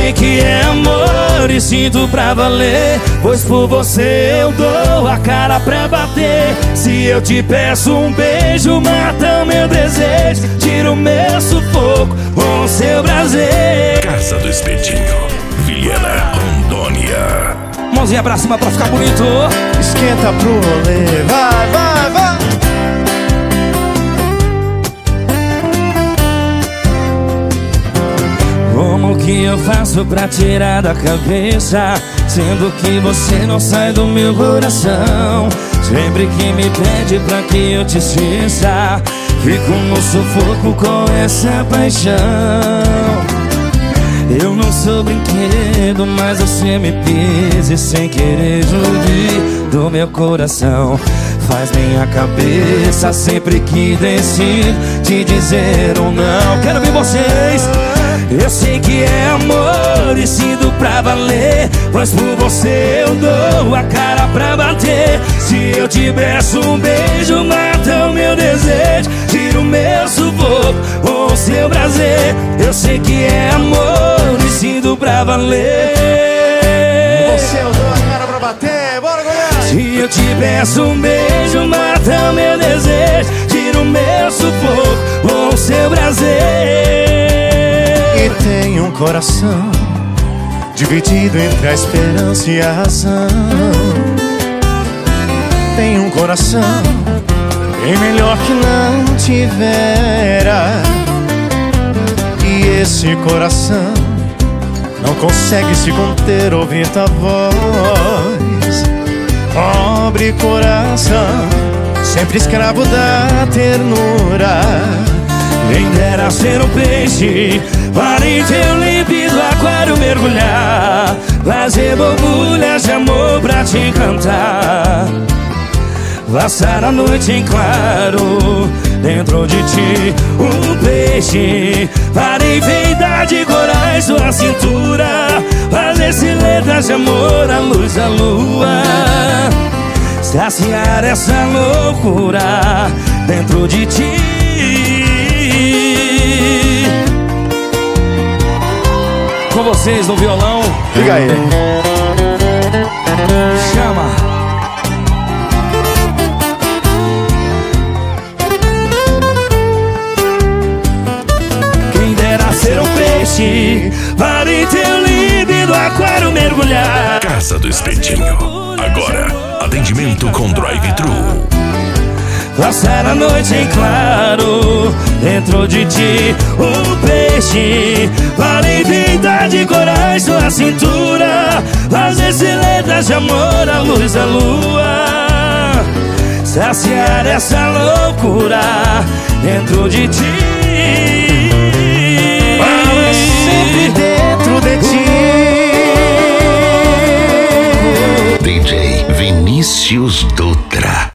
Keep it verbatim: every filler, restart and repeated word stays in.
sei que é amor e sinto pra valer, pois por você eu dou a cara pra bater. Se eu te peço um beijo, mata o meu desejo, tira o meu sufoco com o seu prazer. Casa do Espetinho, Vilhena, Rondônia. Mãozinha pra cima pra ficar bonito. Esquenta pro rolê, vai, vai, vai. Como que eu faço pra tirar da cabeça, sendo que você não sai do meu coração? Sempre que me pede pra que eu te esqueça, fico no sufoco com essa paixão. Eu não sou brinquedo, mas você me pisa e sem querer judia do meu coração. Faz minha cabeça sempre que decido te dizer ou não. Quero ver vocês. Eu sei que é amor e sinto pra valer, pois por você eu dou a cara pra bater. Se eu te peço um beijo, mata o meu desejo, tira o meu sufoco com o seu prazer. Eu sei que é amor e sinto pra valer. Você eu dou a cara pra bater, bora Goiás! Se eu te peço um beijo, mata o meu desejo, tira o meu sufoco com o seu prazer. E tem um coração dividido entre a esperança e a razão. Tem um coração bem melhor que não tivera. E esse coração não consegue se conter, ouvir tua voz. Pobre coração, sempre escravo da ternura. Quem dera ser um peixe para em teu límpido aquário mergulhar, fazer borbulhas de amor pra te encantar, passar a noite em claro dentro de ti. Um peixe para enfeitar de corais sua cintura, fazer silhuetas de amor à luz da lua, saciar essa loucura dentro de ti. Com vocês no violão, Liga aí. chama. Quem dera ser um peixe para em teu límpido aquário mergulhar. Casa do Espetinho, agora atendimento com drive-thru. Passar a noite em claro dentro de ti. Um peixe para enfeitar de corais sua cintura, fazer silhuetas de amor à luz da lua, saciar essa loucura dentro de ti.